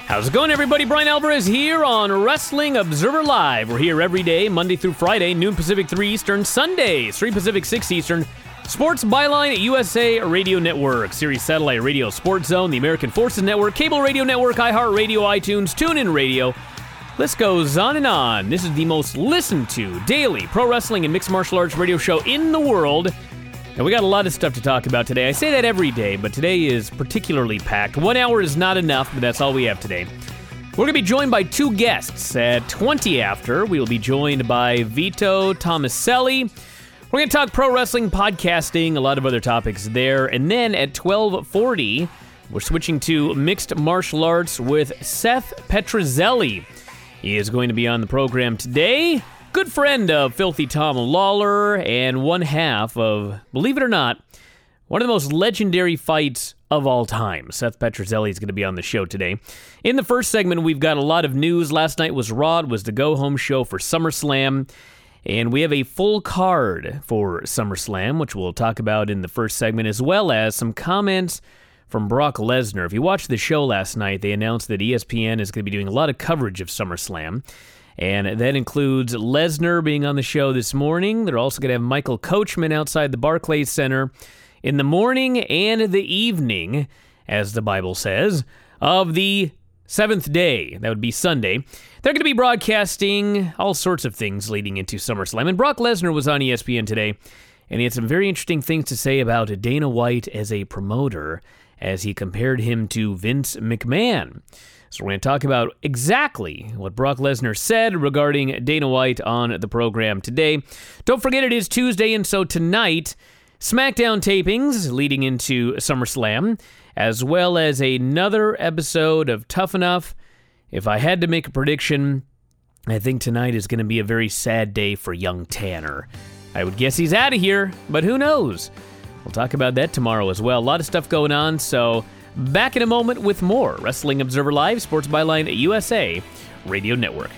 How's it going, everybody? Brian Alvarez here on Wrestling Observer Live. We're here every day, Monday through Friday, noon Pacific, 3 Eastern, Sundays, 3 Pacific, 6 Eastern. Sports Byline at USA Radio Network, Sirius Satellite Radio, Sports Zone, the American Forces Network, Cable Radio Network, iHeartRadio, iTunes, TuneIn Radio. List goes on and on. This is the most listened to daily pro wrestling and mixed martial arts radio show in the world. And we got a lot of stuff to talk about today. I say that every day, but today is particularly packed. 1 hour is not enough, but that's all we have today. We're going to be joined by two guests. At 20 after, we will be joined by Vito Tomaselli. We're going to talk pro wrestling, podcasting, a lot of other topics there. And then at 12:40, we're switching to mixed martial arts with Seth Petrozelli. He is going to be on the program today. Good friend of Filthy Tom Lawler and one half of, believe it or not, one of the most legendary fights of all time. Seth Petrozelli is going to be on the show today. In the first segment, we've got a lot of news. Last night was Raw. It was the go-home show for SummerSlam. And we have a full card for SummerSlam, which we'll talk about in the first segment, as well as some comments from Brock Lesnar. If you watched the show last night, they announced that ESPN is going to be doing a lot of coverage of SummerSlam. And that includes Lesnar being on the show this morning. They're also going to have Michael Coachman outside the Barclays Center in the morning and the evening, as the Bible says, of the seventh day. That would be Sunday. They're going to be broadcasting all sorts of things leading into SummerSlam. And Brock Lesnar was on ESPN today, and he had some very interesting things to say about Dana White as a promoter, as he compared him to Vince McMahon. So we're going to talk about exactly what Brock Lesnar said regarding Dana White on the program today. Don't forget it is Tuesday, and so tonight, SmackDown tapings leading into SummerSlam, as well as another episode of Tough Enough. If I had to make a prediction, I think tonight is going to be a very sad day for young Tanner. I would guess he's out of here, but who knows? We'll talk about that tomorrow as well. A lot of stuff going on, so back in a moment with more Wrestling Observer Live, Sports Byline USA Radio Network.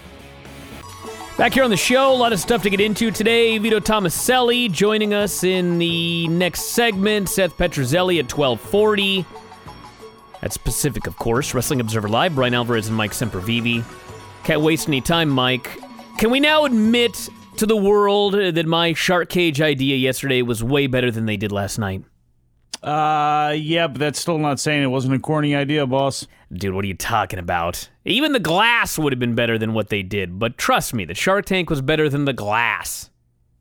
Back here on the show, a lot of stuff to get into today. Vito Tomaselli joining us in the next segment. Seth Petrozelli at 12:40. That's Pacific, of course. Wrestling Observer Live. Brian Alvarez and Mike Sempervive. Can't waste any time, Mike. Can we now admit to the world that my shark cage idea yesterday was way better than they did last night? Yeah, but that's still not saying it wasn't a corny idea, boss. Dude, what are you talking about? Even the glass would have been better than what they did, but trust me, the Shark Tank was better than the glass.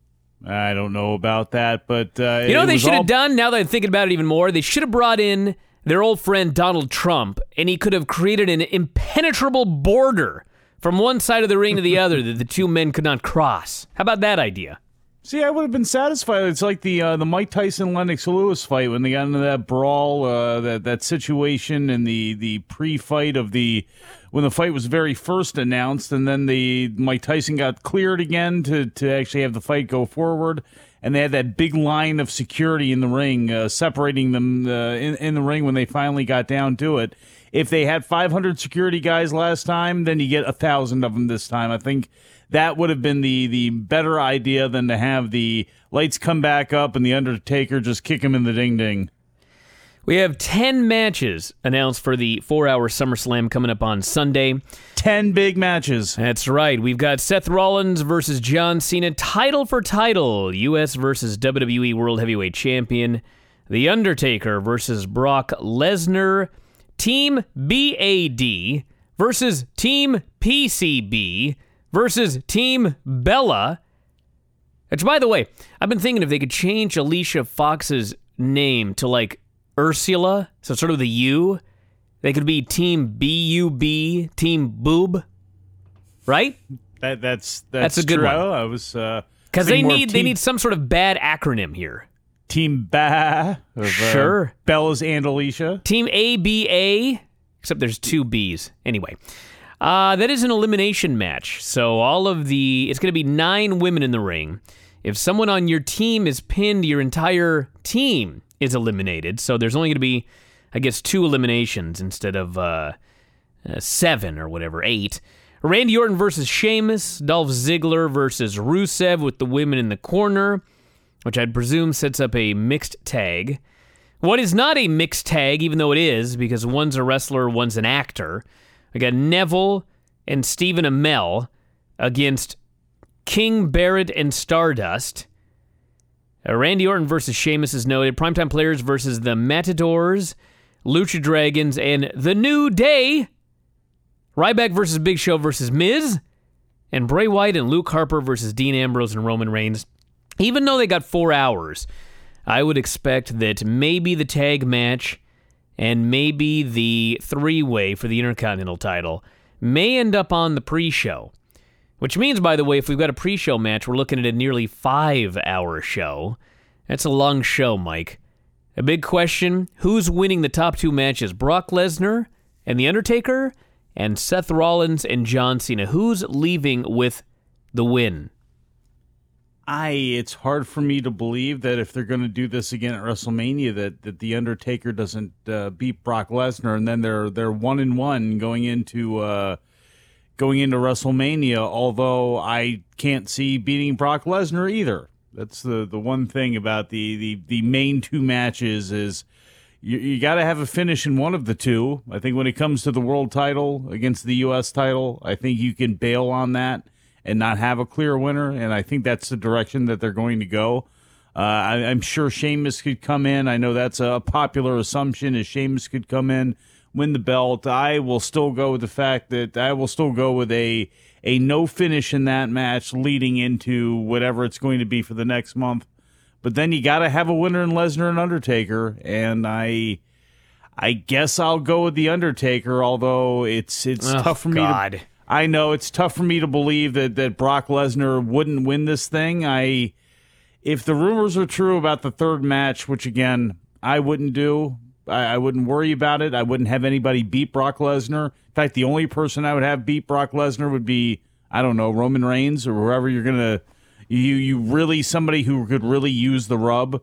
I don't know about that, but you know what they should have done, now that I'm thinking about it even more? They should have brought in their old friend Donald Trump, and he could have created an impenetrable border from one side of the ring to the other that the two men could not cross. How about that idea? See, I would have been satisfied. It's like the Mike Tyson-Lennox Lewis fight when they got into that brawl, that situation, and the pre-fight of when the fight was very first announced, and then Mike Tyson got cleared again to actually have the fight go forward, and they had that big line of security in the ring, separating them in the ring when they finally got down to it. If they had 500 security guys last time, then you get 1,000 of them this time. I think that would have been the better idea than to have the lights come back up and the Undertaker just kick him in the ding-ding. We have 10 matches announced for the 4-hour SummerSlam coming up on Sunday. 10 big matches. That's right. We've got Seth Rollins versus John Cena, title for title, U.S. versus WWE World Heavyweight Champion. The Undertaker versus Brock Lesnar. Team BAD versus Team PCB versus Team Bella. Which, by the way, I've been thinking if they could change Alicia Fox's name to, like, Ursula, so sort of the U, they could be Team BUB, Team Boob, right? That's a good true. one. I was because they need some sort of bad acronym here. Team Ba. Sure. Bella's and Alicia. Team ABA, except there's two B's. Anyway, that is an elimination match. So it's going to be 9 women in the ring. If someone on your team is pinned, your entire team is eliminated. So there's only going to be, I guess, 2 eliminations instead of 7 or whatever, 8. Randy Orton versus Sheamus. Dolph Ziggler versus Rusev with the women in the corner, which I'd presume sets up a mixed tag. What is not a mixed tag, even though it is, because one's a wrestler, one's an actor. We got Neville and Stephen Amell against King Barrett and Stardust. Randy Orton versus Sheamus is noted. Primetime Players versus the Matadors, Lucha Dragons, and The New Day. Ryback versus Big Show versus Miz. And Bray Wyatt and Luke Harper versus Dean Ambrose and Roman Reigns. Even though they got 4 hours, I would expect that maybe the tag match and maybe the 3-way for the Intercontinental title may end up on the pre-show. Which means, by the way, if we've got a pre-show match, we're looking at a nearly 5-hour show. That's a long show, Mike. A big question, who's winning the top 2 matches? Brock Lesnar and The Undertaker, and Seth Rollins and John Cena. Who's leaving with the win? It's hard for me to believe that if they're going to do this again at WrestleMania, that The Undertaker doesn't beat Brock Lesnar, and then they're 1-1 going into WrestleMania, although I can't see beating Brock Lesnar either. That's the one thing about the main 2 matches is you got to have a finish in one of the 2. I think when it comes to the world title against the U.S. title, I think you can bail on that and not have a clear winner, and I think that's the direction that they're going to go. I'm sure Sheamus could come in. I know that's a popular assumption, is Sheamus could come in, win the belt. I will still go with the fact that I will still go with a no finish in that match leading into whatever it's going to be for the next month. But then you got to have a winner in Lesnar and Undertaker, and I guess I'll go with the Undertaker. Although it's tough for me. I know it's tough for me to believe that Brock Lesnar wouldn't win this thing. If the rumors are true about the 3rd match, which again I wouldn't do. I wouldn't worry about it. I wouldn't have anybody beat Brock Lesnar. In fact, the only person I would have beat Brock Lesnar would be, I don't know, Roman Reigns or whoever you're going to... You really, somebody who could really use the rub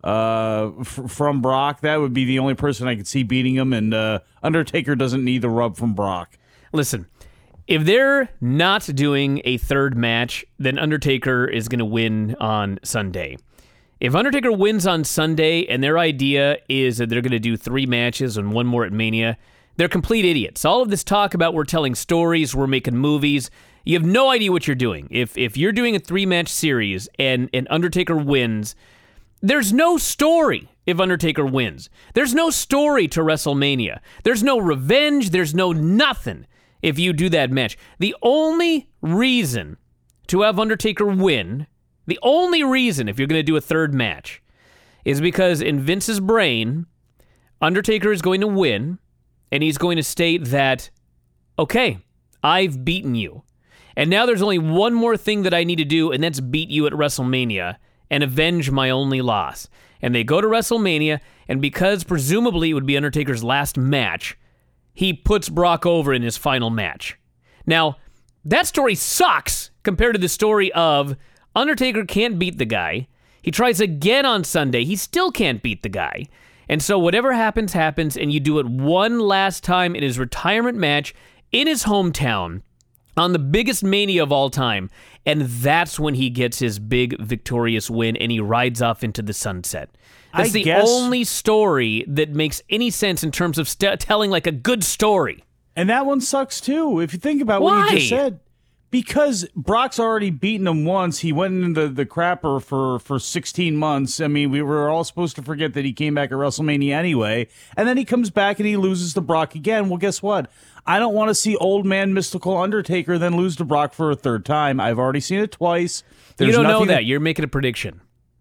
from Brock. That would be the only person I could see beating him, and Undertaker doesn't need the rub from Brock. Listen, if they're not doing a 3rd match, then Undertaker is going to win on Sunday. If Undertaker wins on Sunday and their idea is that they're going to do 3 matches and 1 more at Mania, they're complete idiots. All of this talk about we're telling stories, we're making movies, you have no idea what you're doing. If you're doing a 3-match series and Undertaker wins, there's no story if Undertaker wins. There's no story to WrestleMania. There's no revenge. There's no nothing if you do that match. The only reason to have Undertaker win, the only reason if you're going to do a 3rd match, is because in Vince's brain, Undertaker is going to win, and he's going to state that, okay, I've beaten you. And now there's only one more thing that I need to do, and that's beat you at WrestleMania and avenge my only loss. And they go to WrestleMania, and because presumably it would be Undertaker's last match, he puts Brock over in his final match. Now, that story sucks compared to the story of Undertaker can't beat the guy. He tries again on Sunday. He still can't beat the guy. And so whatever happens, happens, and you do it one last time in his retirement match in his hometown on the biggest Mania of all time, and that's when he gets his big victorious win, and he rides off into the sunset. That's the only story that makes any sense in terms of telling like a good story. And that one sucks too, if you think about what you just said. Because Brock's already beaten him once. He went into the crapper for 16 months. I mean, we were all supposed to forget that he came back at WrestleMania anyway. And then he comes back and he loses to Brock again. Well, guess what? I don't want to see old man mystical Undertaker then lose to Brock for a 3rd time. I've already seen it twice. You don't know that. You're making a prediction.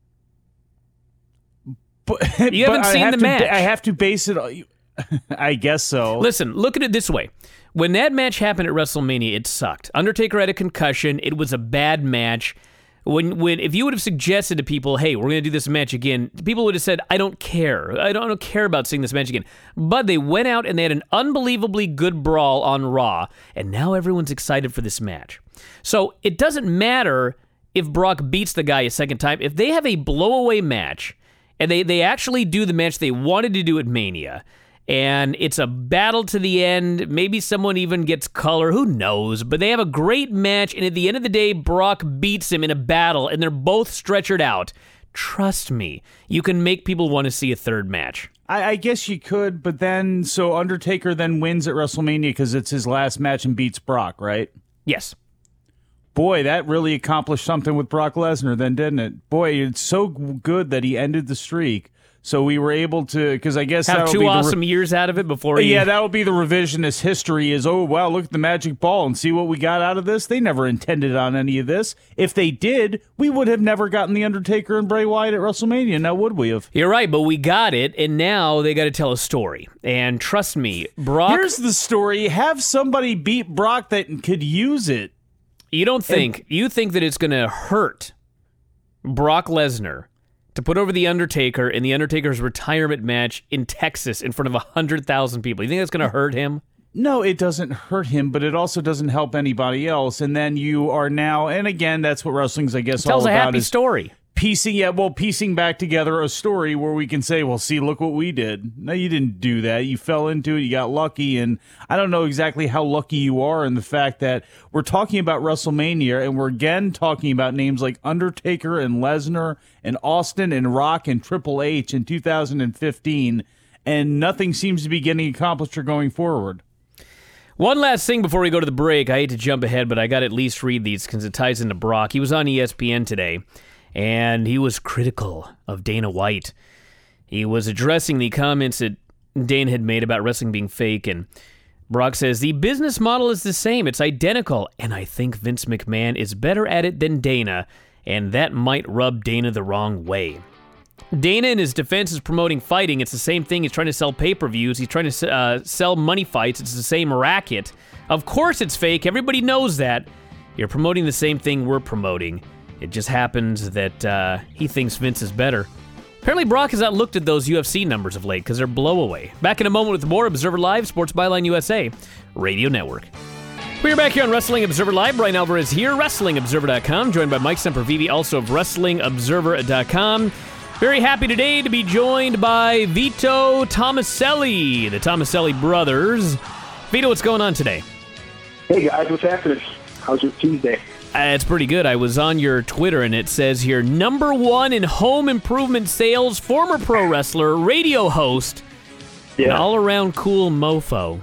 You haven't seen the match. I have to base it on... I guess so. Listen, look at it this way. When that match happened at WrestleMania, it sucked. Undertaker had a concussion. It was a bad match. If you would have suggested to people, hey, we're going to do this match again, people would have said, I don't care. I don't care about seeing this match again. But they went out and they had an unbelievably good brawl on Raw, and now everyone's excited for this match. So it doesn't matter if Brock beats the guy a second time. If they have a blowaway match, and they actually do the match they wanted to do at Mania, and it's a battle to the end. Maybe someone even gets color. Who knows? But they have a great match, and at the end of the day, Brock beats him in a battle, and they're both stretchered out. Trust me, you can make people want to see a third match. I guess you could, but then, so Undertaker then wins at WrestleMania because it's his last match and beats Brock, right? Yes. Boy, that really accomplished something with Brock Lesnar then, didn't it? Boy, it's so good that he ended the streak. So we were able to, because I guess have two awesome years out of it before he... Yeah, that would be the revisionist history is, oh, wow, look at the magic ball and see what we got out of this. They never intended on any of this. If they did, we would have never gotten The Undertaker and Bray Wyatt at WrestleMania, now would we have? You're right, but we got it, and now they got to tell a story. And trust me, Brock... Here's the story. Have somebody beat Brock that could use it. You don't think... You think that it's going to hurt Brock Lesnar to put over The Undertaker in The Undertaker's retirement match in Texas in front of 100,000 people. You think that's going to hurt him? No, it doesn't hurt him, but it also doesn't help anybody else. And then you are now, and again, that's what wrestling's, I guess, all about. Tells a happy story. Piecing back together a story where we can say, well, see, look what we did. No, you didn't do that. You fell into it. You got lucky. And I don't know exactly how lucky you are in the fact that we're talking about WrestleMania and we're again talking about names like Undertaker and Lesnar and Austin and Rock and Triple H in 2015. And nothing seems to be getting accomplished or going forward. One last thing before we go to the break. I hate to jump ahead, but I got to at least read these because it ties into Brock. He was on ESPN today. And he was critical of Dana White. He was addressing the comments that Dana had made about wrestling being fake, and Brock says, the business model is the same. It's identical, and I think Vince McMahon is better at it than Dana, and that might rub Dana the wrong way. Dana, in his defense, is promoting fighting. It's the same thing. He's trying to sell pay-per-views. He's trying to sell money fights. It's the same racket. Of course it's fake. Everybody knows that. You're promoting the same thing we're promoting. It just happens that he thinks Vince is better. Apparently, Brock has not looked at those UFC numbers of late because they're blowaway. Back in a moment with more Observer Live, Sports Byline USA, Radio Network. We're back here on Wrestling Observer Live. Brian Alvarez here, WrestlingObserver.com, joined by Mike Sempervive, also of WrestlingObserver.com. Very happy today to be joined by Vito Tomaselli, the Tomaselli brothers. Vito, what's going on today? Hey guys, what's happening? How's your Tuesday? It's pretty good. I was on your Twitter, and it says here, #1 in home improvement sales, former pro wrestler, radio host, an all-around cool mofo.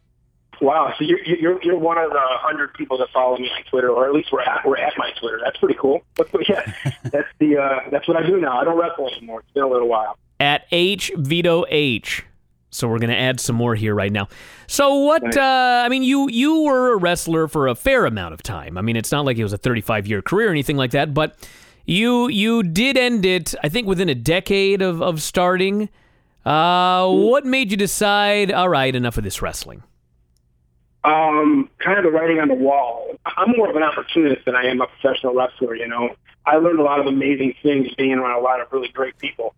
Wow, so you're one of the 100 people that follow me on Twitter, or at least we're at my Twitter. That's pretty cool. But yeah, that's what I do now. I don't wrestle anymore. It's been a little while. At HVitoH. So we're going to add some more here right now. So what, I mean, you were a wrestler for a fair amount of time. I mean, it's not like it was a 35-year career or anything like that, but you did end it, I think, within a decade of starting. What made you decide, all right, enough of this wrestling? Kind of the writing on the wall. I'm more of an opportunist than I am a professional wrestler, you know. I learned a lot of amazing things being around a lot of really great people.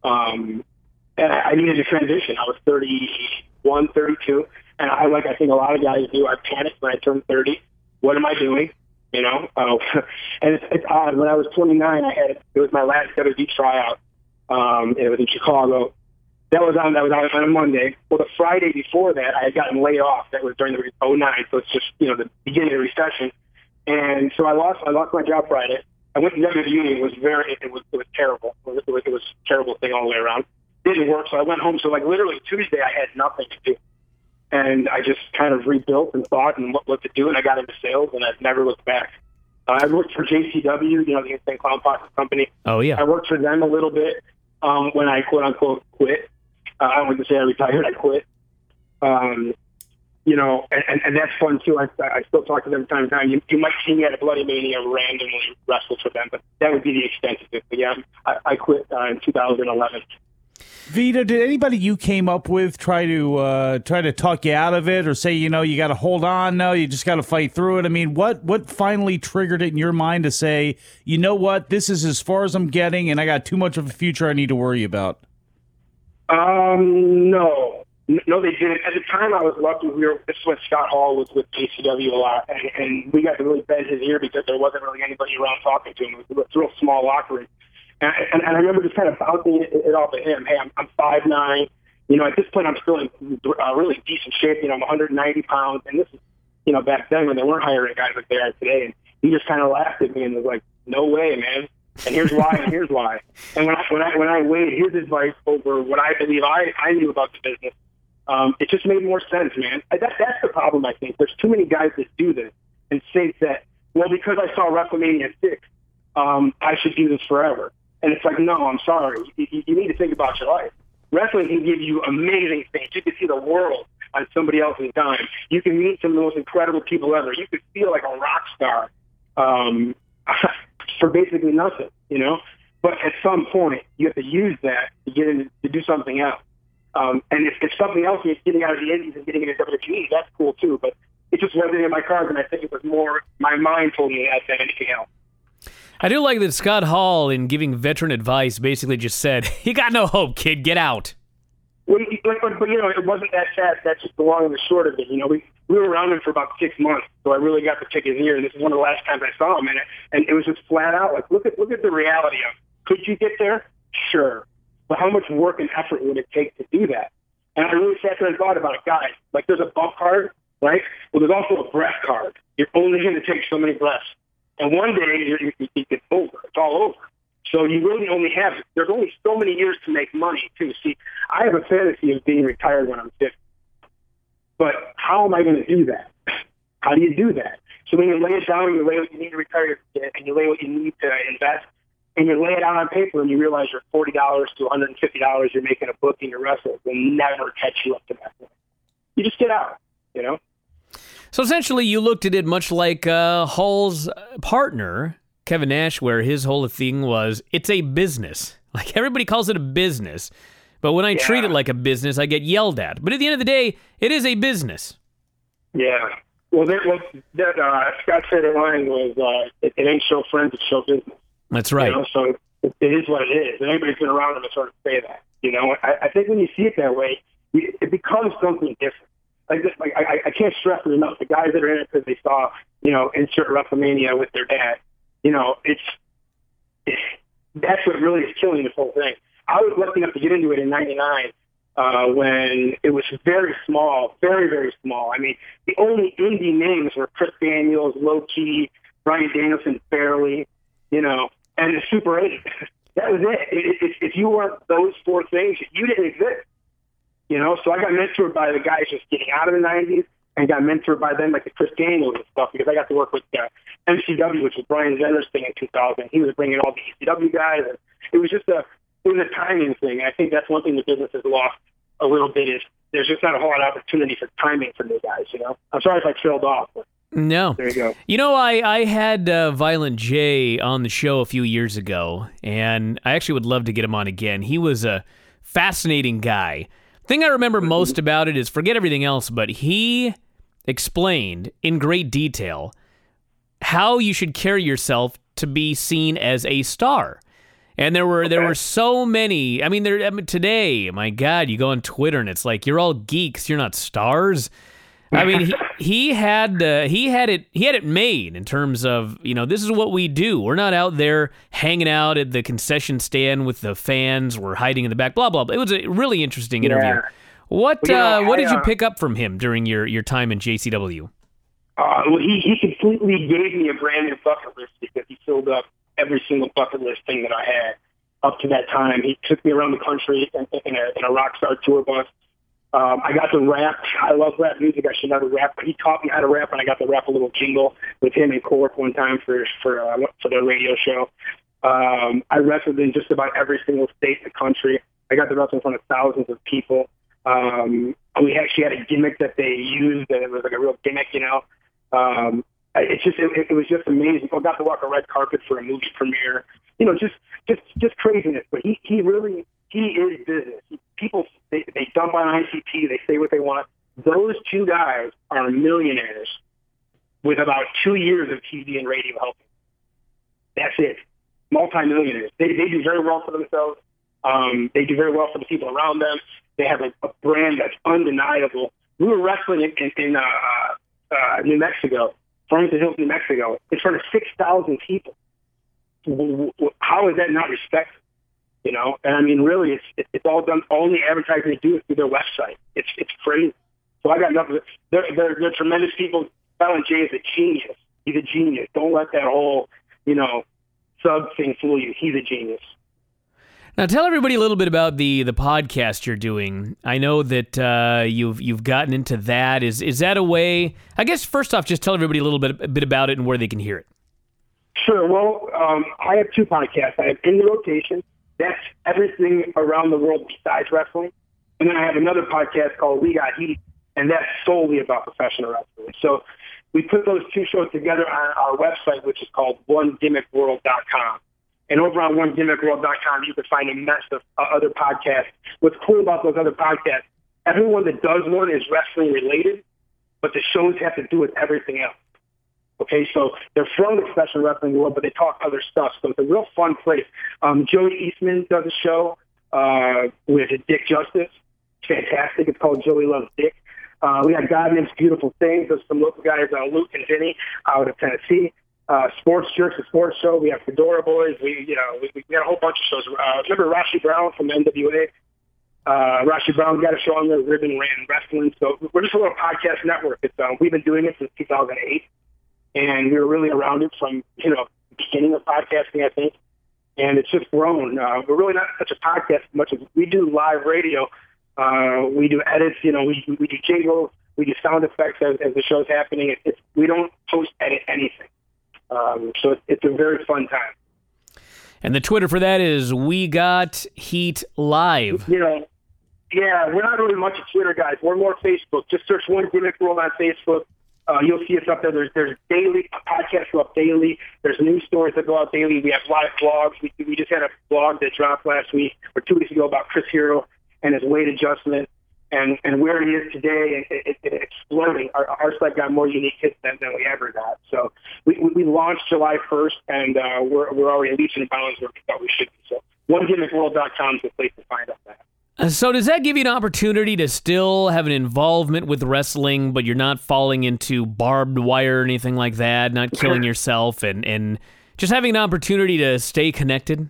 And I needed to transition. I was 31, 32, and I think a lot of guys do, I panicked when I turned 30. What am I doing? You know? And it's odd. When I was 29, it was my last WWE tryout. It was in Chicago. That was on a Monday. Well, the Friday before that, I had gotten laid off. That was during the 2009, so it's just, you know, the beginning of the recession. And so I lost my job Friday. I went to WWE. It was terrible. It was a terrible thing all the way around. Didn't work, so I went home. So like literally Tuesday, I had nothing to do, and I just kind of rebuilt and thought and what to do, and I got into sales, and I've never looked back. I worked for JCW, you know, the Insane Clown Posse company. Oh yeah, I worked for them a little bit when I quote unquote quit. I don't like to say I retired. I quit. You know, and that's fun too. I still talk to them from time to time. You might see me at a Bloody Mania randomly wrestle for them, but that would be the extent of it. But yeah, I quit in 2011. Vito, did anybody you came up with try to talk you out of it, or say, you know, you got to hold on? No, you just got to fight through it. I mean, what finally triggered it in your mind to say, you know what, this is as far as I'm getting, and I got too much of a future I need to worry about? No, they didn't. At the time, I was lucky. This is when Scott Hall was with JCW a lot, and we got to really bend his ear because there wasn't really anybody around talking to him. It was a real small locker room. And I remember just kind of bouncing it off of him. Hey, I'm 5'9". You know, at this point, I'm still in really decent shape. You know, I'm 190 pounds. And this is, back then when they weren't hiring guys like they are today. And he just kind of laughed at me and was like, no way, man. And here's why, and here's why. And when I weighed his advice over what I believe I knew about the business, it just made more sense, man. That's the problem, I think. There's too many guys that do this and think that, well, because I saw WrestleMania 6, I should do this forever. And it's like, no, I'm sorry. You need to think about your life. Wrestling can give you amazing things. You can see the world on somebody else's dime. You can meet some of the most incredible people ever. You could feel like a rock star for basically nothing, you know? But at some point, you have to use that to get in to do something else. And if something else is getting out of the Indies and getting into WWE, that's cool too. But it just wasn't in my cards, and I think it was more my mind told me that than anything else. I do like that Scott Hall, in giving veteran advice, basically just said, "You got no hope, kid. Get out." Well, but you know, it wasn't that fast. That's just the long and the short of it. You know, we were around him for about 6 months, so I really got to pick his ear. And this is one of the last times I saw him, and it was just flat out like, look at the reality of, could you get there? Sure, but how much work and effort would it take to do that? And I really sat there and thought about it, guys. Like, there's a bump card, right? Well, there's also a breath card. You're only going to take so many breaths. And one day, it's over. It's all over. So you really only have, there's only so many years to make money, too. See, I have a fantasy of being retired when I'm 50. But how am I going to do that? How do you do that? So when you lay it down, you lay what you need to retire, and you lay what you need to invest, and you lay it out on paper, and you realize you're $40 to $150 you're making a book in your wrestle will never catch you up to that point. You just get out, you know? So essentially, you looked at it much like Hall's partner, Kevin Nash, where his whole thing was, it's a business. Like, everybody calls it a business, but when I treat it like a business, I get yelled at. But at the end of the day, it is a business. Yeah. Well, Scott said it line was, it ain't show friends, it's show business. That's right. You know, so it is what it is. And anybody's been around him to sort of say that. You know, I think when you see it that way, it becomes something different. I can't stress it enough. The guys that are in it because they saw, you know, insert WrestleMania with their dad. You know, that's what really is killing this whole thing. I was lucky enough to get into it in '99 when it was very small, very, very small. I mean, the only indie names were Chris Daniels, Low Key, Bryan Danielson, barely, you know, and the Super 8. That was it. If you weren't those four things, you didn't exist. You know, so I got mentored by the guys just getting out of the 90s and got mentored by them, like the Chris Daniels and stuff, because I got to work with MCW, which was Brian Zenner's thing in 2000. He was bringing all the ECW guys, and it was a timing thing. I think that's one thing the business has lost a little bit is there's just not a whole lot of opportunity for timing for new guys, you know? I'm sorry if I trailed off, but no. There you go. You know, I had Violent J on the show a few years ago, and I actually would love to get him on again. He was a fascinating guy. Thing I remember most about it is, forget everything else, but he explained in great detail how you should carry yourself to be seen as a star. And there were so many. I mean, today, my God, you go on Twitter and it's like, you're all geeks, you're not stars. I mean, he had it made in terms of, you know, this is what we do. We're not out there hanging out at the concession stand with the fans. We're hiding in the back. Blah blah blah. It was a really interesting interview. Yeah. What did you pick up from him during your time in JCW? Well, he completely gave me a brand new bucket list because he filled up every single bucket list thing that I had up to that time. He took me around the country in a rock star tour bus. I got to rap. I love rap music. I should never rap, but he taught me how to rap, and I got to rap a little jingle with him and Cork one time for their radio show. I wrestled in just about every single state in the country. I got to wrestle in front of thousands of people. We actually had a gimmick that they used, and it was like a real gimmick, you know. It was just amazing. I got to walk a red carpet for a movie premiere. You know, just craziness. But he is business. People, they dump on ICP. They say what they want. Those two guys are millionaires with about 2 years of TV and radio helping. That's it. Multi-millionaires. They do very well for themselves. They do very well for the people around them. They have a brand that's undeniable. We were wrestling in New Mexico, Farmington Hills, New Mexico, in front of 6,000 people. How is that not respected? You know, and I mean, really, it's all done. Only advertising they do is through their website. It's crazy. So I got nothing. They're tremendous people. Violent J is a genius. He's a genius. Don't let that whole, you know, Sub Thing Fool You. He's a genius. Now, tell everybody a little bit about the podcast you're doing. I know that you've gotten into that. Is that a way? I guess first off, just tell everybody a little bit about it and where they can hear it. Sure. Well, I have two podcasts. I have In the Rotation. That's everything around the world besides wrestling. And then I have another podcast called We Got Heat, and that's solely about professional wrestling. So we put those two shows together on our website, which is called OneGimmickWorld.com. And over on OneGimmickWorld.com, you can find a mess of other podcasts. What's cool about those other podcasts, everyone that does one is wrestling related, but the shows have to do with everything else. Okay, so they're from the professional wrestling world, but they talk other stuff. So it's a real fun place. Joey Eastman does a show with Dick Justice. Fantastic. It's called Joey Loves Dick. We got God Names Beautiful Things. There's some local guys, Luke and Vinny, out of Tennessee. Sports Jerks, a sports show. We have Fedora Boys. We got a whole bunch of shows. Remember Rashi Brown from NWA? Rashi Brown got a show on there, Ribbon Ran Wrestling. So we're just a little podcast network. It's we've been doing it since 2008, and we were really around it from beginning of podcasting, I think. And it's just grown. We're really not such a podcast as much as we do live radio. We do edits. We do jingles. We do sound effects as the show's happening. We don't post-edit anything. So it's a very fun time. And the Twitter for that is We Got Heat Live. Yeah, we're not really much of Twitter guys. We're more Facebook. Just search One Gimmick World on Facebook. You'll see us up there. There's daily podcasts go up daily. There's news stories that go out daily. We have live blogs. We just had a blog that dropped last week or 2 weeks ago about Chris Hero and his weight adjustment and where he is today. And it's exploding. Our site got more unique hits than we ever got. So we launched July 1st, and we're already leaps and bounds where we thought we should be. So OneGimmickWorld.com is the place to find us at. So does that give you an opportunity to still have an involvement with wrestling, but you're not falling into barbed wire or anything like that, not killing yourself, and just having an opportunity to stay connected?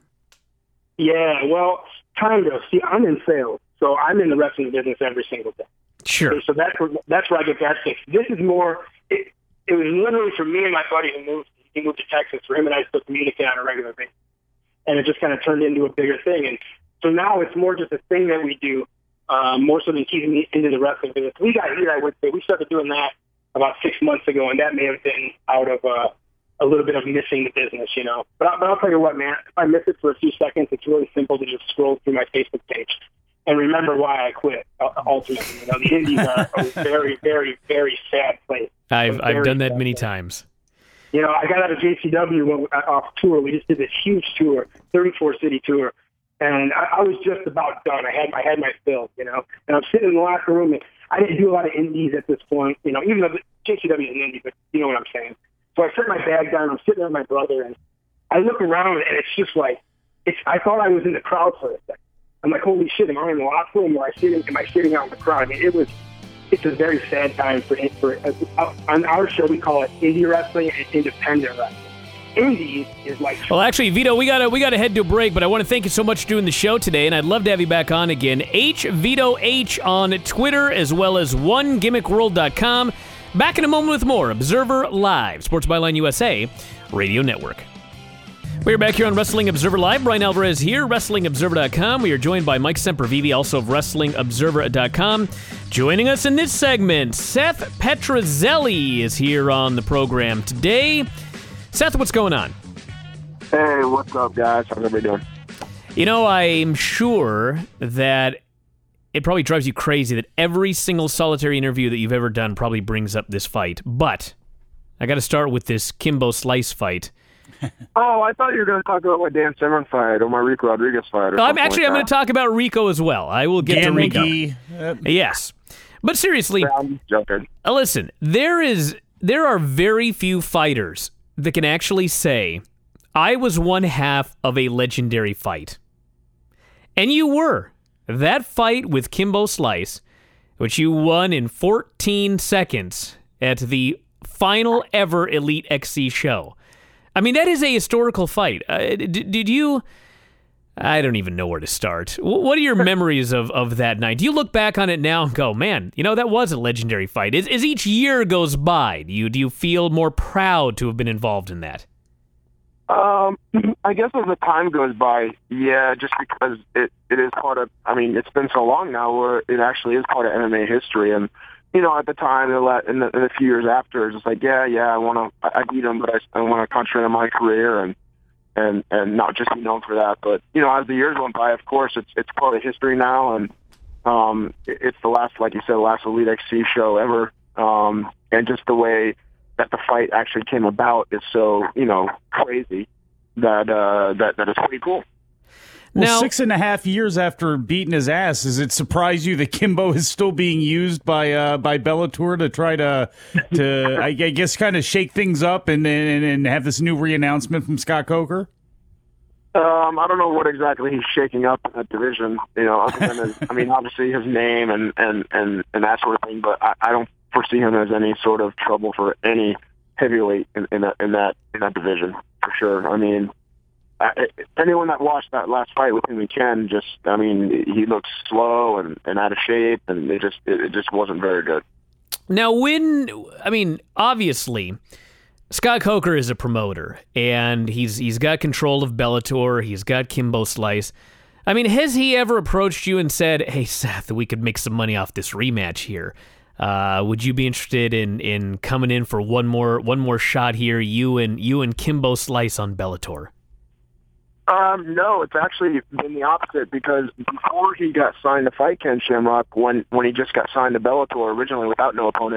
Yeah, well, kind of. See, I'm in sales, so I'm in the wrestling business every single day. Sure. Okay, so that's where I get that fixed. This is more, it was literally for me and my buddy who moved to Texas, for him and I still communicate on a regular basis. And it just kind of turned into a bigger thing. And so now it's more just a thing that we do, more so than keeping me into the wrestling business. We got here, I would say. We started doing that about 6 months ago, and that may have been out of a little bit of missing the business, But I'll tell you what, man, if I miss it for a few seconds, it's really simple to just scroll through my Facebook page and remember why I quit, ultimately. The Indies are a very, very, very sad place. I've done that many times. I got out of JCW off tour. We just did this huge tour, 34-city tour. And I was just about done. I had my fill, And I'm sitting in the locker room, and I didn't do a lot of indies at this point, even though JCW is an indie, but you know what I'm saying. So I set my bag down. I'm sitting there with my brother, and I look around, and it's just like, I thought I was in the crowd for a second. I'm like, holy shit, am I in the locker room, or am I sitting out in the crowd? I mean, it's a very sad time for on our show, we call it indie wrestling and independent wrestling. Indies is like... Well, actually, Vito, we gotta head to a break, but I want to thank you so much for doing the show today, and I'd love to have you back on again. Vito H on Twitter, as well as OneGimmickWorld.com. Back in a moment with more Observer Live, Sports Byline USA Radio Network. We're back here on Wrestling Observer Live. Brian Alvarez here, WrestlingObserver.com. We are joined by Mike Sempervive, also of WrestlingObserver.com. Joining us in this segment, Seth Petrozelli is here on the program today. Seth, what's going on? Hey, what's up, guys? How's everybody doing? I'm sure that it probably drives you crazy that every single solitary interview that you've ever done probably brings up this fight. But I got to start with this Kimbo Slice fight. Oh, I thought you were going to talk about my Dan Severn fight or my Rico Rodriguez fight. I'm going to talk about Rico as well. I will get to Rico. Yes. But seriously, listen, there are very few fighters that can actually say, I was one half of a legendary fight. And you were. That fight with Kimbo Slice, which you won in 14 seconds at the final ever Elite XC show. I mean, that is a historical fight. Did you... I don't even know where to start. What are your memories of that night? Do you look back on it now and go, man, that was a legendary fight? As each year goes by, do you feel more proud to have been involved in that? I guess as the time goes by, yeah, just because it is part of, I mean, it's been so long now where it actually is part of MMA history. And, at the time, in the few years after, it's just like, I beat him, but I want to concentrate on my career and not just be known for that. But, as the years went by, of course, it's part of history now. And it's the last, like you said, the last Elite XC show ever. And just the way that the fight actually came about is so, crazy that it's pretty cool. Well, 6.5 years after beating his ass, does it surprise you that Kimbo is still being used by Bellator to try to I guess kind of shake things up and have this new re-announcement from Scott Coker? I don't know what exactly he's shaking up in that division, other than obviously his name and that sort of thing, but I don't foresee him as any sort of trouble for any heavyweight in that division, for sure. I mean, anyone that watched that last fight with him, he looked slow and out of shape, and it just wasn't very good. Now, obviously, Scott Coker is a promoter, and he's got control of Bellator. He's got Kimbo Slice. I mean, has he ever approached you and said, "Hey, Seth, we could make some money off this rematch here. Would you be interested in coming in for one more shot here? You and Kimbo Slice on Bellator." No, it's actually been the opposite, because before he got signed to fight Ken Shamrock, when he just got signed to Bellator originally without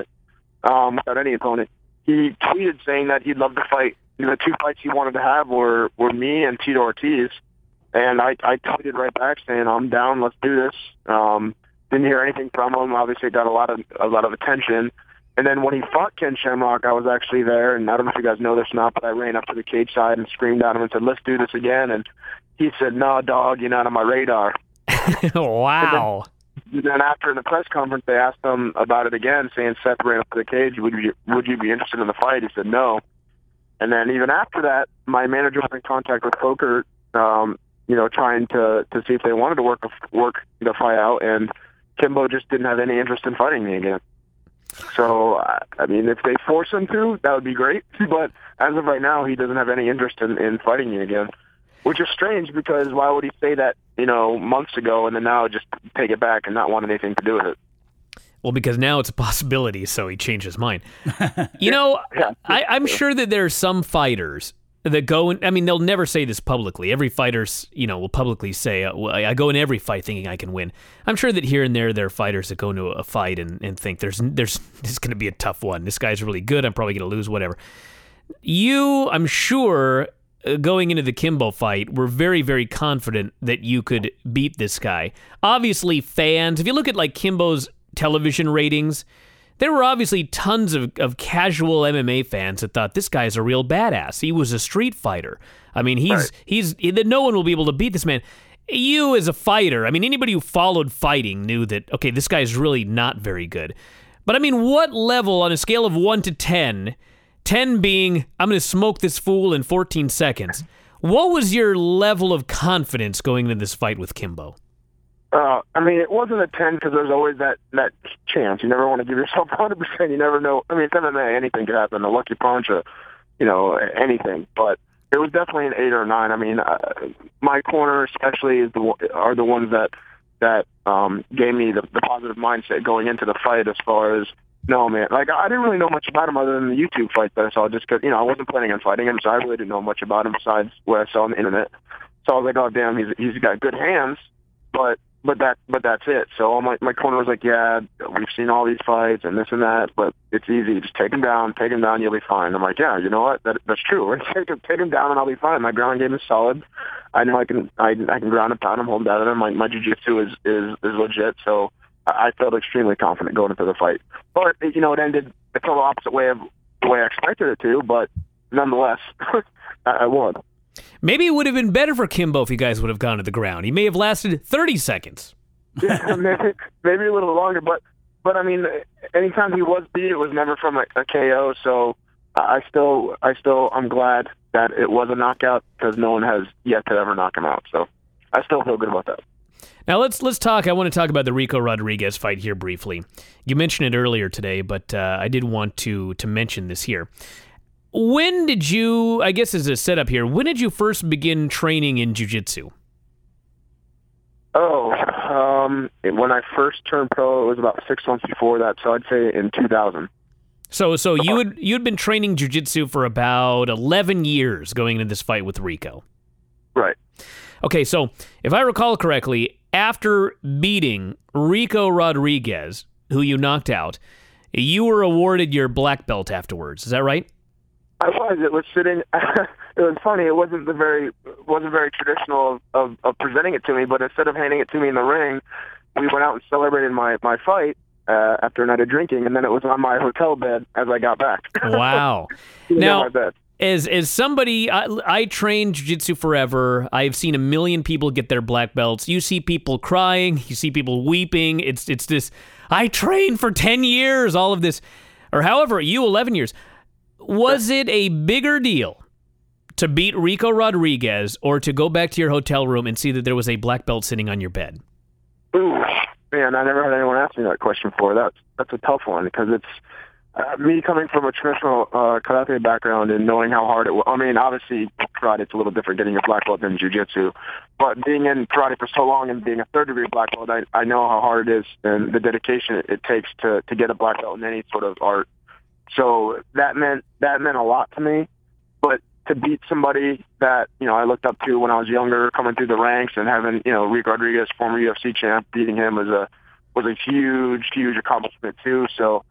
any opponent, he tweeted saying that he'd love to fight. The two fights he wanted to have were me and Tito Ortiz, and I tweeted right back saying, "I'm down, let's do this." Didn't hear anything from him. Obviously, got a lot of attention. And then when he fought Ken Shamrock, I was actually there, and I don't know if you guys know this or not, but I ran up to the cage side and screamed at him and said, "Let's do this again." And he said, "No, dog, you're not on my radar." Wow. And then after in the press conference, they asked him about it again, saying, "Seth ran up to the cage. Would you be interested in the fight?" He said, "No." And then even after that, my manager was in contact with Coker, trying to see if they wanted to work the fight out, and Kimbo just didn't have any interest in fighting me again. So, if they force him to, that would be great. But as of right now, he doesn't have any interest in fighting me again, which is strange, because why would he say that, months ago, and then now just take it back and not want anything to do with it? Well, because now it's a possibility, so he changed his mind. I'm sure that there are some fighters that go in, they'll never say this publicly. Every fighter, will publicly say, I go in every fight thinking I can win. I'm sure that here and there are fighters that go into a fight and think this is going to be a tough one. This guy's really good. I'm probably going to lose, whatever. You, I'm sure, going into the Kimbo fight, were very, very confident that you could beat this guy. Obviously, fans, if you look at like Kimbo's television ratings, there were obviously tons of casual MMA fans that thought this guy's a real badass. He was a street fighter. He's no one will be able to beat this man. You as a fighter, anybody who followed fighting knew that, okay, this guy's really not very good. But what level on a scale of 1 to 10, 10 being, I'm going to smoke this fool in 14 seconds, what was your level of confidence going into this fight with Kimbo? It wasn't a 10, because there's always that chance. You never want to give yourself 100%. You never know. It's MMA. Anything could happen. A lucky punch, or, anything. But it was definitely an 8 or 9. My corner especially are the ones that gave me the positive mindset going into the fight, as far as, no, man. Like, I didn't really know much about him other than the YouTube fight that I saw, just because, I wasn't planning on fighting him, so I really didn't know much about him besides what I saw on the internet. So I was like, oh, damn, he's got good hands, but that's it. So my corner was like, yeah, we've seen all these fights and this and that, but it's easy. Just take him down, you'll be fine. I'm like, yeah, you know what? That's true. Take him down and I'll be fine. My ground game is solid. I know I can ground and pound him, hold down him. My jiu-jitsu is legit. So I felt extremely confident going into the fight. But it ended the total opposite way of the way I expected it to. But nonetheless, I won. Maybe it would have been better for Kimbo if you guys would have gone to the ground. He may have lasted 30 seconds. Yeah, maybe a little longer, but anytime he was beat, it was never from a KO. So I'm glad that it was a knockout, because no one has yet to ever knock him out. So I still feel good about that. Now let's talk. I want to talk about the Rico Rodriguez fight here briefly. You mentioned it earlier today, but I did want to mention this here. When did you, I guess as a setup here, when did you first begin training in jiu-jitsu? When I first turned pro, it was about 6 months before that, so I'd say in 2000. So you'd been training jiu-jitsu for about 11 years going into this fight with Rico. Right. Okay, so if I recall correctly, after beating Rico Rodriguez, who you knocked out, you were awarded your black belt afterwards. Is that right? I was. It was sitting. It was funny. It wasn't very traditional of presenting it to me. But instead of handing it to me in the ring, we went out and celebrated my fight after a night of drinking, and then it was on my hotel bed as I got back. Wow. Now, as somebody, I trained jiu-jitsu forever. I've seen a million people get their black belts. You see people crying. You see people weeping. It's this. I trained for 10 years. All of this, or however, you 11 years. Was it a bigger deal to beat Rico Rodriguez or to go back to your hotel room and see that there was a black belt sitting on your bed? Ooh, man, I never had anyone ask me that question before. That's a tough one because it's me coming from a traditional karate background and knowing how hard it was. I mean, obviously, karate, it's a little different getting your black belt than jiu-jitsu. But being in karate for so long and being a third-degree black belt, I know how hard it is and the dedication it takes to get a black belt in any sort of art. So that meant a lot to me. But to beat somebody that, I looked up to when I was younger, coming through the ranks and having, Rico Rodriguez, former UFC champ, beating him was a huge accomplishment too. So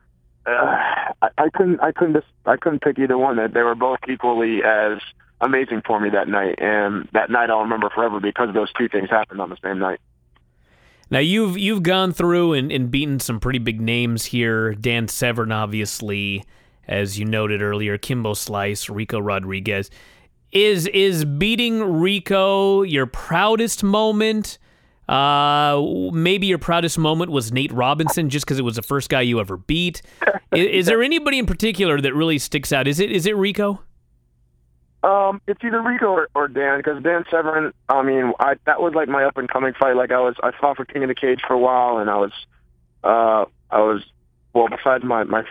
I couldn't pick either one. They were both equally as amazing for me that night, and that night I'll remember forever because those two things happened on the same night. Now, you've gone through and beaten some pretty big names here. Dan Severn, obviously, as you noted earlier, Kimbo Slice, Rico Rodriguez. Is beating Rico your proudest moment? Maybe your proudest moment was Nate Robinson, just because it was the first guy you ever beat. Is there anybody in particular that really sticks out? Is it Rico? It's either Rico or Dan, because Dan Severn, that was like my up and coming fight. Like I fought for King of the Cage for a while, and I was besides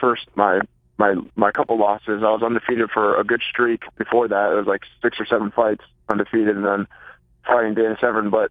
my couple losses, I was undefeated for a good streak before that. It was like 6 or 7 fights undefeated, and then fighting Dan Severn. But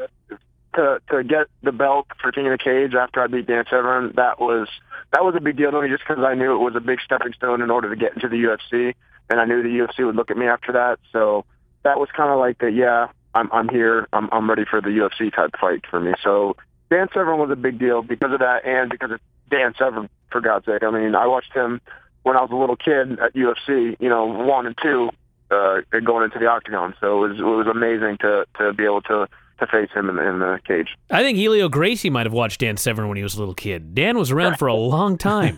to get the belt for King of the Cage after I beat Dan Severn, that was a big deal to me, just because I knew it was a big stepping stone in order to get into the UFC. And I knew the UFC would look at me after that, so that was kind of like I'm here, I'm ready for the UFC type fight for me. So Dan Severn was a big deal because of that, and because of Dan Severn, for God's sake. I mean, I watched him when I was a little kid at UFC, 1 and 2, going into the octagon. So it was amazing to be able to face him in the cage. I think Helio Gracie might have watched Dan Severn when he was a little kid. Dan was around for a long time.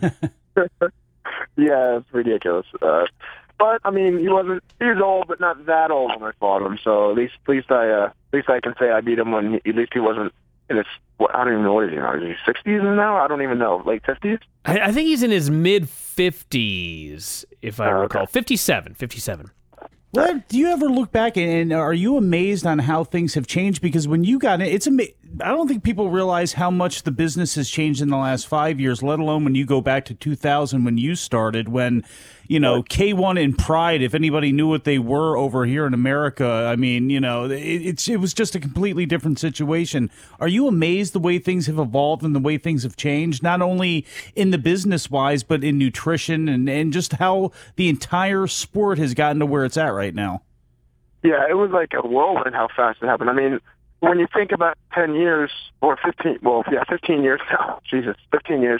Yeah, it's ridiculous. But I mean, he was old, but not that old when I fought him. So at least I can say I beat him when at least he wasn't in his. I don't even know what is he now. Is he 60s now? I don't even know. Late 50s? I think he's in his mid 50s, if I recall. Okay. 57. Well, do you ever look back and are you amazed on how things have changed? Because when you got in, I don't think people realize how much the business has changed in the last 5 years, let alone when you go back to 2000 when you started, when, K1 and Pride, if anybody knew what they were over here in America, I mean, it was just a completely different situation. Are you amazed the way things have evolved and the way things have changed, not only in the business-wise, but in nutrition and just how the entire sport has gotten to where it's at right now? Yeah, it was like a whirlwind how fast it happened. I mean, when you think about 10 years or 15 years now, 15 years,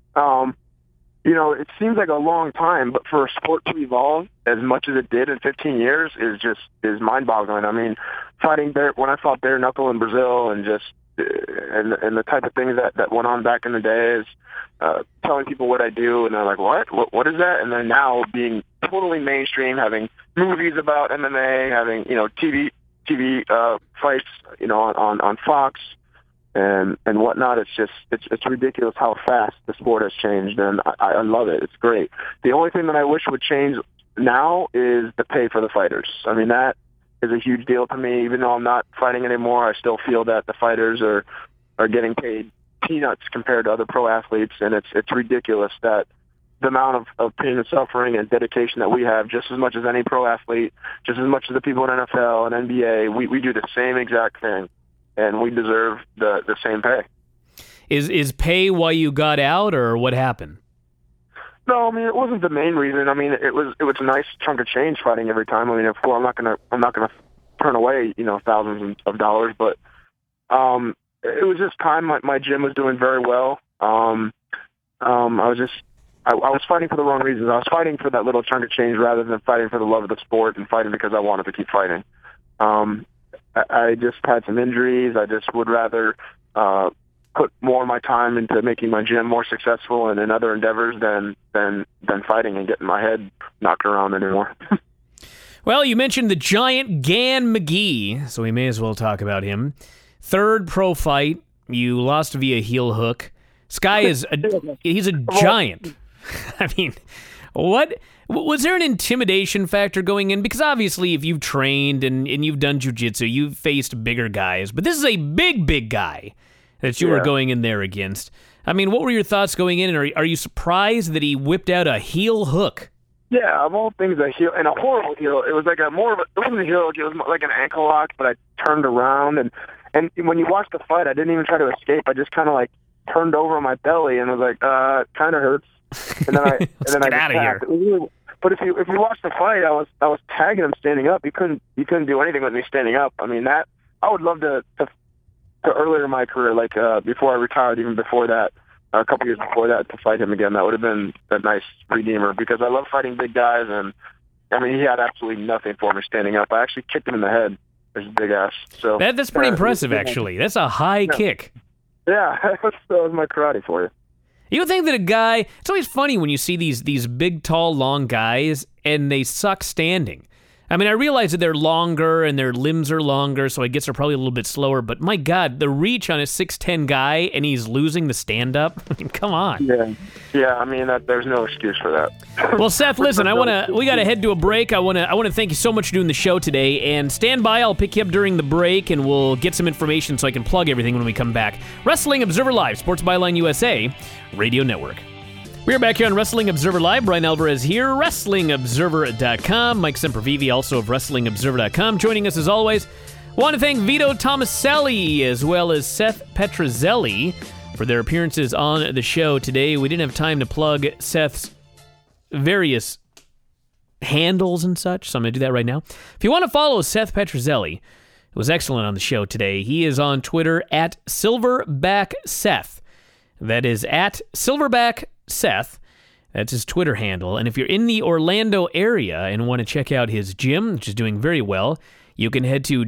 it seems like a long time, but for a sport to evolve as much as it did in 15 years is mind-boggling. I mean, when I fought bare knuckle in Brazil and just and the type of things that went on back in the days, telling people what I do, and they're like, what is that? And then now being totally mainstream, having movies about MMA, having TV fights, on Fox and whatnot. It's ridiculous how fast the sport has changed, and I love it. It's great. The only thing that I wish would change now is the pay for the fighters. I mean, that is a huge deal to me. Even though I'm not fighting anymore, I still feel that the fighters are getting paid peanuts compared to other pro athletes, and it's ridiculous that the amount of pain and suffering and dedication that we have just as much as any pro athlete, just as much as the people in NFL and NBA. We do the same exact thing, and we deserve the same pay. Is pay why you got out, or what happened? No, I mean, it wasn't the main reason. I mean, it was a nice chunk of change fighting every time. I mean, of course, I'm not gonna turn away, thousands of dollars, but it was just time. My gym was doing very well. I was fighting for the wrong reasons. I was fighting for that little chunk of change rather than fighting for the love of the sport and fighting because I wanted to keep fighting. I just had some injuries. I just would rather put more of my time into making my gym more successful and in other endeavors than fighting and getting my head knocked around anymore. Well, you mentioned the giant Gan McGee, so we may as well talk about him. Third pro fight, you lost via heel hook. Sky he's a giant. I mean, what was there an intimidation factor going in? Because obviously, if you've trained and you've done jiu-jitsu, you've faced bigger guys, but this is a big guy that you were going in there against. I mean, what were your thoughts going in? And are you surprised that he whipped out a heel hook? Yeah, of all things, a heel, and a horrible heel. It was like it wasn't a heel hook, it was like an ankle lock, but I turned around, and when you watch the fight, I didn't even try to escape. I just kind of like turned over on my belly and was like, kind of hurts. And then I get out of here. Really, but if you watch the fight, I was tagging him standing up. You couldn't do anything with me standing up. I mean, that I would love to earlier in my career, like before I retired, even before that, a couple years before that, to fight him again. That would have been a nice redeemer because I love fighting big guys, and I mean, he had absolutely nothing for me standing up. I actually kicked him in the head. His big ass. So that's pretty impressive, actually. That's a high kick. Yeah, that was my karate for you. You would think that a guy... It's always funny when you see these big, tall, long guys, and they suck standing. I mean, I realize that they're longer and their limbs are longer, so I guess they're probably a little bit slower. But my God, the reach on a 6'10" guy, and he's losing the stand-up. I mean, come on. Yeah. I mean, there's no excuse for that. Well, Seth, listen, we got to head to a break. I want to thank you so much for doing the show today. And stand by. I'll pick you up during the break, and we'll get some information so I can plug everything when we come back. Wrestling Observer Live, Sports Byline USA, Radio Network. We are back here on Wrestling Observer Live. Brian Alvarez here, WrestlingObserver.com. Mike Sempervive, also of WrestlingObserver.com, joining us as always. Want to thank Vito Tomaselli as well as Seth Petrozelli for their appearances on the show today. We didn't have time to plug Seth's various handles and such, so I'm going to do that right now. If you want to follow Seth Petrozelli, it was excellent on the show today. He is on Twitter at SilverbackSeth. That is at SilverbackSeth. That's his Twitter handle. And if you're in the Orlando area and want to check out his gym, which is doing very well, you can head to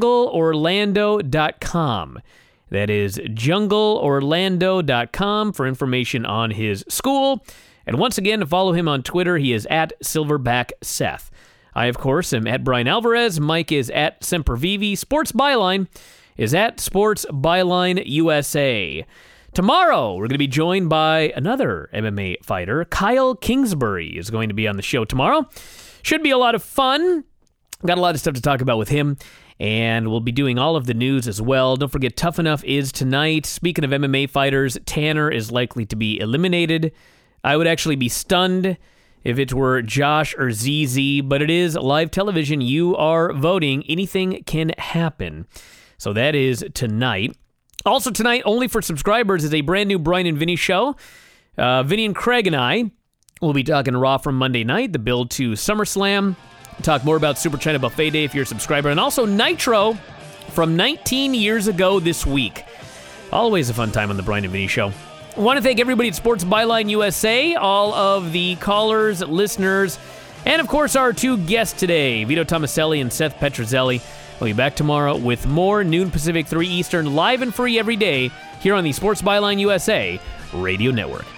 jungleorlando.com. That is jungleorlando.com for information on his school. And once again, to follow him on Twitter, he is at SilverbackSeth. I, of course, am at Brian Alvarez. Mike is at Sempervive. Sports Byline is at Sports Byline USA. Tomorrow, we're going to be joined by another MMA fighter. Kyle Kingsbury is going to be on the show tomorrow. Should be a lot of fun. Got a lot of stuff to talk about with him, and we'll be doing all of the news as well. Don't forget, Tough Enough is tonight. Speaking of MMA fighters, Tanner is likely to be eliminated. I would actually be stunned if it were Josh or ZZ, but it is live television. You are voting. Anything can happen. So that is tonight. Also tonight, only for subscribers, is a brand new Brian and Vinny show. Vinny and Craig and I will be talking Raw from Monday night, the build to SummerSlam. Talk more about Super China Buffet Day if you're a subscriber. And also Nitro from 19 years ago this week. Always a fun time on the Brian and Vinny show. I want to thank everybody at Sports Byline USA, all of the callers, listeners, and of course our two guests today, Vito Tomaselli and Seth Petrozelli. We'll be back tomorrow with more, noon Pacific, 3 Eastern, live and free every day here on the Sports Byline USA Radio Network.